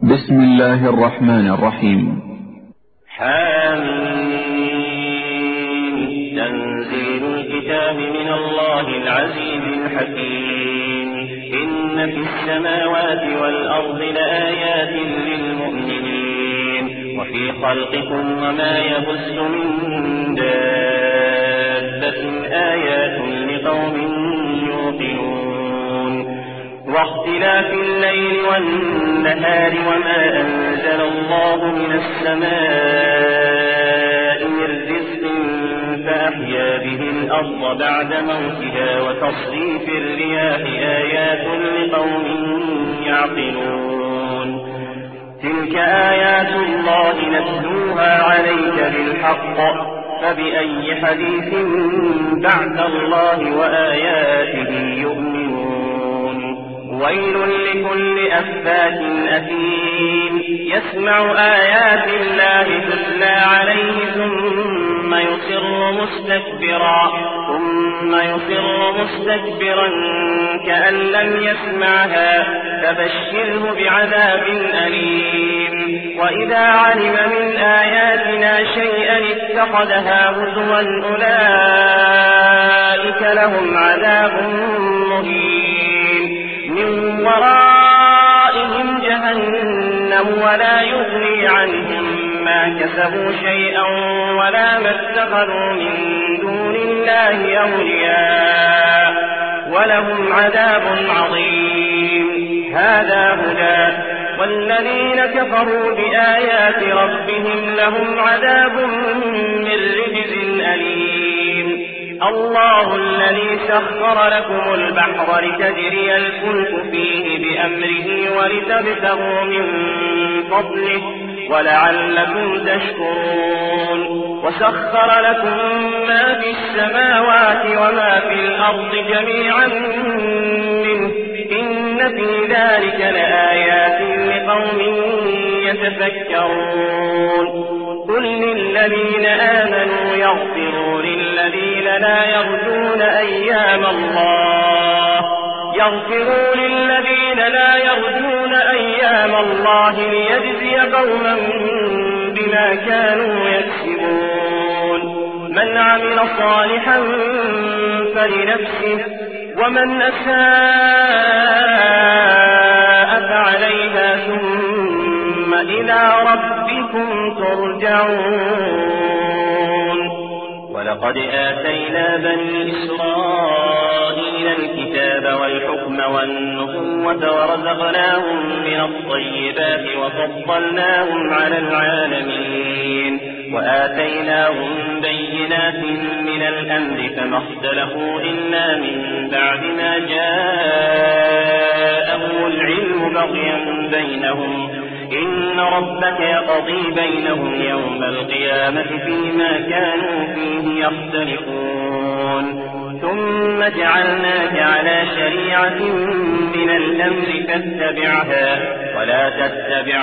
بسم الله الرحمن الرحيم. حامين. تنزيل الكتاب من الله العزيز الحكيم. إن في السماوات والأرض لآيات للمؤمنين وفي خلقكم وما يبث من دابة آيات لقوم يوقنون. واختلاف الليل والنهار وما أنزل الله من السماء من رزق فأحيا به الأرض بعد موتها وتصريف الرياح آيات لقوم يعقلون. تلك آيات الله نتلوها عليك بالحق فبأي حديث بعد الله وآياته يؤمنون. ويل لكل أفاك أثيم يسمع آيات الله تتلى عليه ثم يصر مستكبرا كأن لم يسمعها فبشره بعذاب أليم. وإذا علم من آياتنا شيئا اتخذها هزوا أولئك لهم عذاب مهين من ورائهم جهنم ولا يغني عنهم ما كسبوا شيئا ولا ما اتخذوا من دون الله أولياء ولهم عذاب عظيم. هذا هدى والذين كفروا بآيات ربهم لهم عذاب من رجز أليم. الله الذي سخر لكم البحر لتجري الفلك فيه بأمره ولتبتغوا من فضله ولعلكم تشكرون. وسخر لكم ما في السماوات وما في الأرض جميعا منه إن في ذلك لآيات لقوم يتفكرون. قل للذين آمنوا يغفروا للذين لا يرجون أيام الله ليجزي قوما بما كانوا يكسبون. من عمل صالحا فلنفسه ومن أساء فعليها ثم إلى ربكم ترجعون. ولقد آتينا بني إسرائيل الكتاب والحكم والنبوة ورزقناهم من الطيبات وفضلناهم على العالمين وآتيناهم بينات من الأمر فما اختلفوا إلا من بعد ما جاءهم العلم بغيا بينهم. إن ربك يقضي بينهم يوم القيامة فيما كانوا فيه يختلفون. ثم جعلناك على شريعة من الأمر فاتبعها ولا تتبع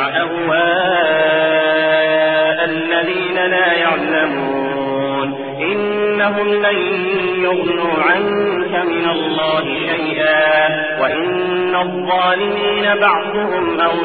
أهواء الذين لا يعلمون. إنهم لن يغنوا عنك من الله شيئا وإن الظالمين بعضهم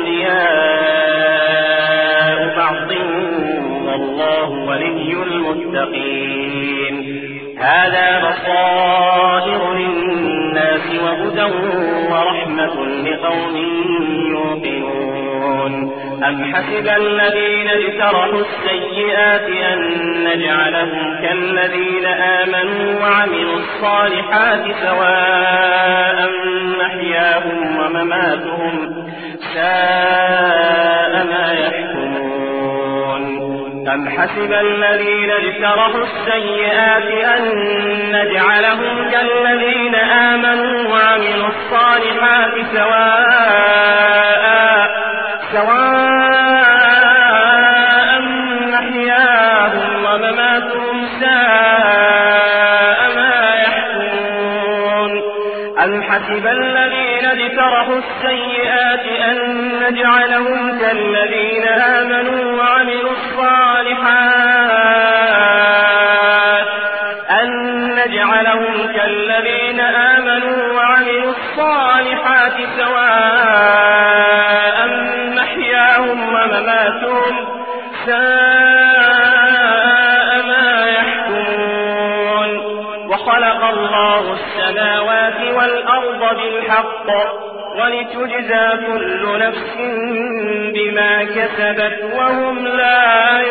أولياء بعض والله ولي المتقين. هذا بصائر للناس وهدى ورحمة لقوم يوقنون. أم حسب الذين اجترحوا السيئات أن نجعلهم كالذين آمنوا وعملوا الصالحات سواء محياهم ومماتهم ساء ما يحكمون. أم حسب الذين اجترحوا السيئات أن نجعلهم كالذين آمنوا وعملوا الصالحات سواء محياهم ومماتهم ساء ما يحكمون. أم حسب الذين اجترحوا السيئات أن نجعلهم كالذين آمنوا وعملوا الصالحات سواء محياهم ومماتهم ساء ما يحكمون. وخلق الله السماوات والأرض بالحق ولتجزى كل نفس بما كسبت وهم لا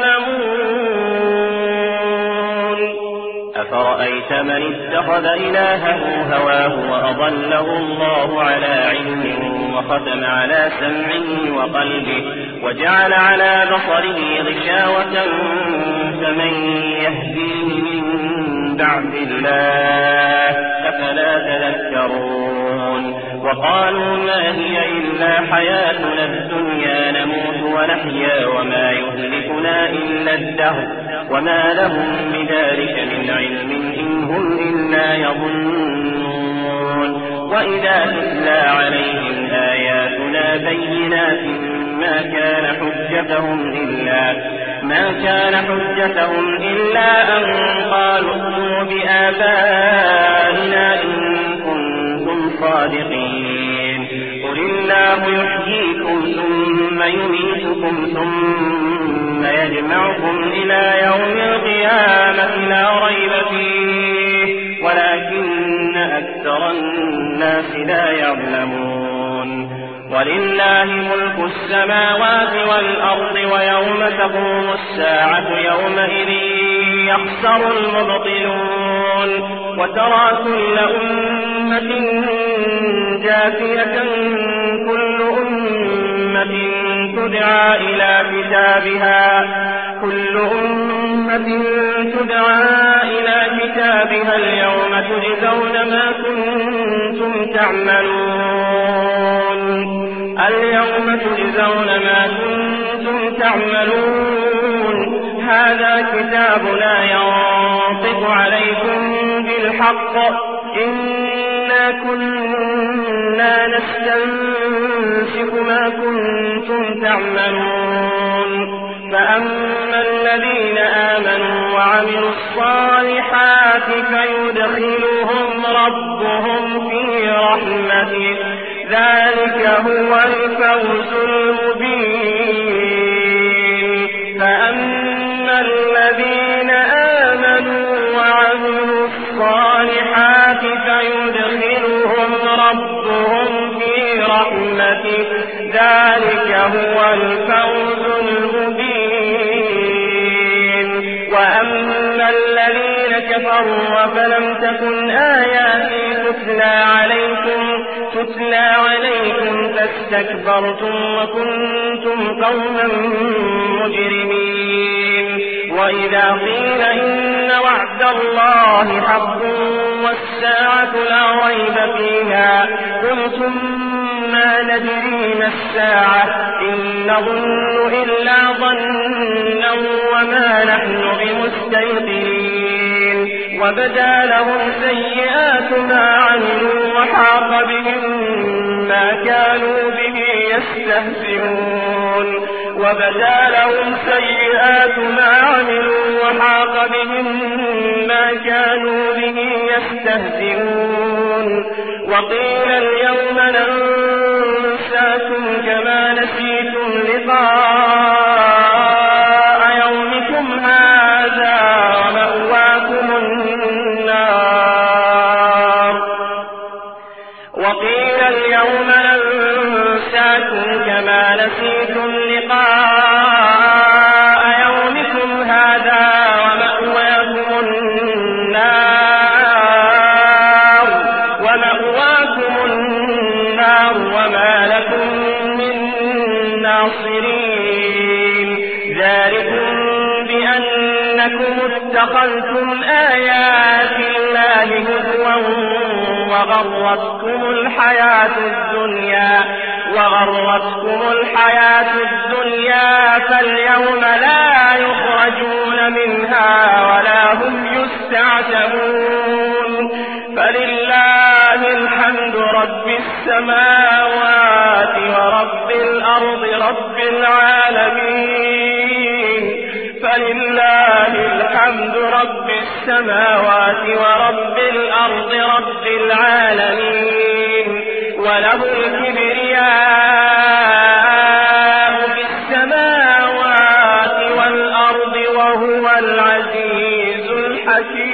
يظلمون. أفرأيت من اتخذ إلهه هواه وأضله الله على علم وختم على سمعه وقلبه وجعل على بصره غشاوة فمن يهديه من بعد الله أفلا تذكرون. وقالوا ما هي إلا حياتنا الدنيا نموت ونحيا وما يهلكنا إلا الدهر وما لهم بذلك من علم إن هم إلا يظنون. وإذا تتلى عليهم آياتنا بينات ما كان حجتهم إلا أن قالوا ائتوا بآبائنا إن كنتم صادقين. قل الله يحييكم ثم يميتكم ثم يجمعكم إلى يوم القيامة لا ريب فيه ولكن أكثر الناس لا يعلمون. ولله ملك السماوات والأرض ويوم تقوم الساعة يومئذ يخسر المبطلون. وترى كل أمة جاثية كل أمة تدعى إلى كتابها اليوم تجزون ما كنتم تعملون. هذا كتابنا ينطق عليكم بالحق إنا كنا نستنسخ ما كنتم تعملون. فأما الذين آمنوا وعملوا الصالحات فيدخلهم ربهم في رحمته ذلك هو الفوز المبين. فأما الذين آمنوا وعملوا الصالحات فيدخلهم ربهم في رحمته ذلك هو الفوز المبين. وأما الذين كفروا فلم تكن آياتي تتلى عليكم فاستكبرتم وكنتم قوما مجرمين. وإذا قيل إن وعد الله حق والساعة لا ريب فيها قلتم ما ندري ما الساعة إن نظن إلا ظنا وما نحن بمستيقنين. وبدا لهم سيئات ما عملوا وحاق بهم ما كانوا به يستهزئون. وقيل اليوم ننساكم كما نسيتم لقاء يومكم هذا ومأواكم النار. وما لكم من ناصرين. ذلكم بأنكم اتخذتم آيات الله هزوا وغرتكم الحياة الدنيا فاليوم لا يخرجون منها ولا هم يستعتبون. فلله الحمد رب السماوات ورب الأرض رب العالمين. فلله الحمد رب السماوات ورب الأرض رب العالمين. وله الكبرياء في العزيز الحكيم.